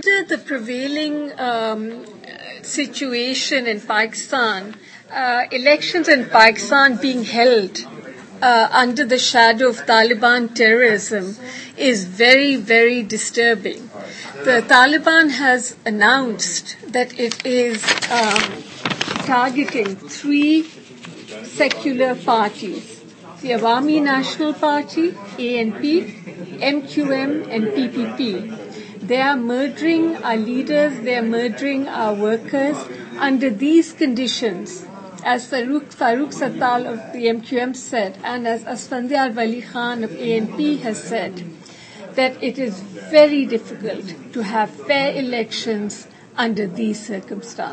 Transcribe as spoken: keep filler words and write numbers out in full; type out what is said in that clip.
under the prevailing um, situation in Pakistan, uh, elections in Pakistan being held uh, under the shadow of Taliban terrorism is very, very disturbing. The Taliban has announced that it is um, targeting three secular parties: the Awami National Party, A N P, M Q M, and P P P. They are murdering our leaders, they are murdering our workers. Under these conditions, as Farooq, Farooq Sattar of the M Q M said, and as Asfandiar Wali Khan of A N P has said, that it is very difficult to have fair elections under these circumstances.